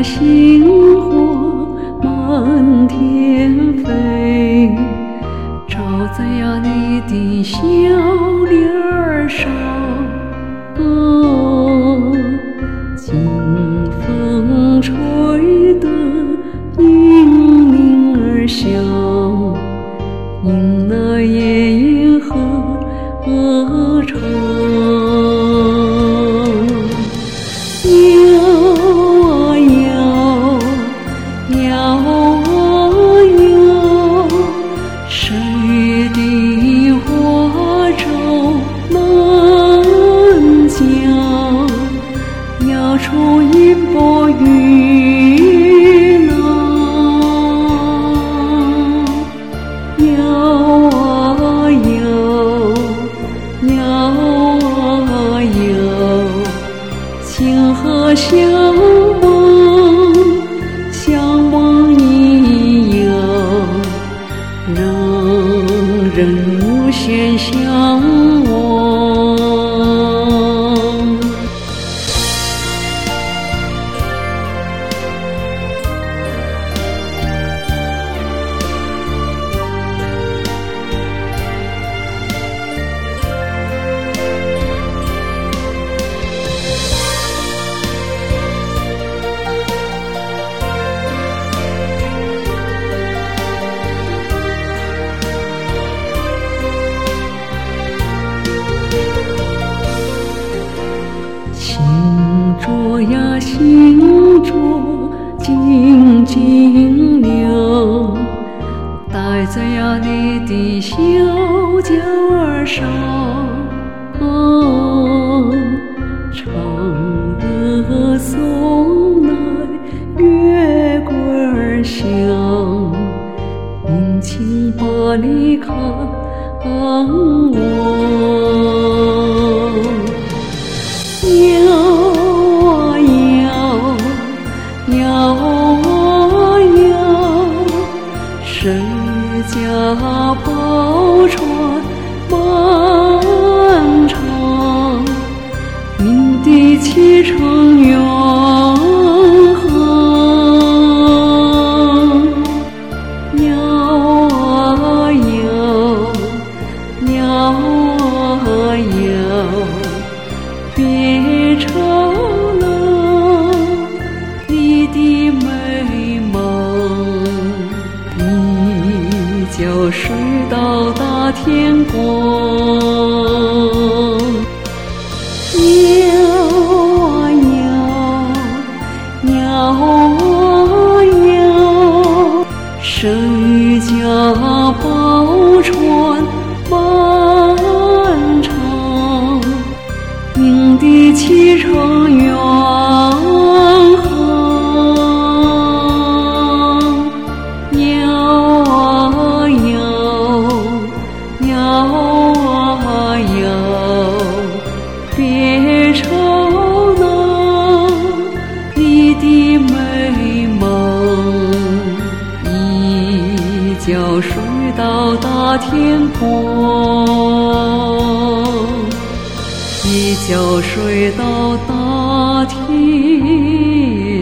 星火满天飞，照在呀你的笑脸上。清风吹得银铃儿响，迎那夜莺和唱。谁的花舟南江，摇出银波云浪。摇啊摇，摇啊摇，情河相望，相望一样，让人无限向往。着呀心着静静流，戴在呀你的小脚儿上。唱歌送来月桂儿香，殷勤把你看望。谁家宝船漫长，鸣笛启程远航。摇啊摇，摇啊摇，别吵了你的美梦，一觉睡到大天光。摇啊摇，摇啊摇，谁家宝船漫长，鸣笛启程远航。别吵闹你的美梦，一觉睡到大天光，一觉睡到大天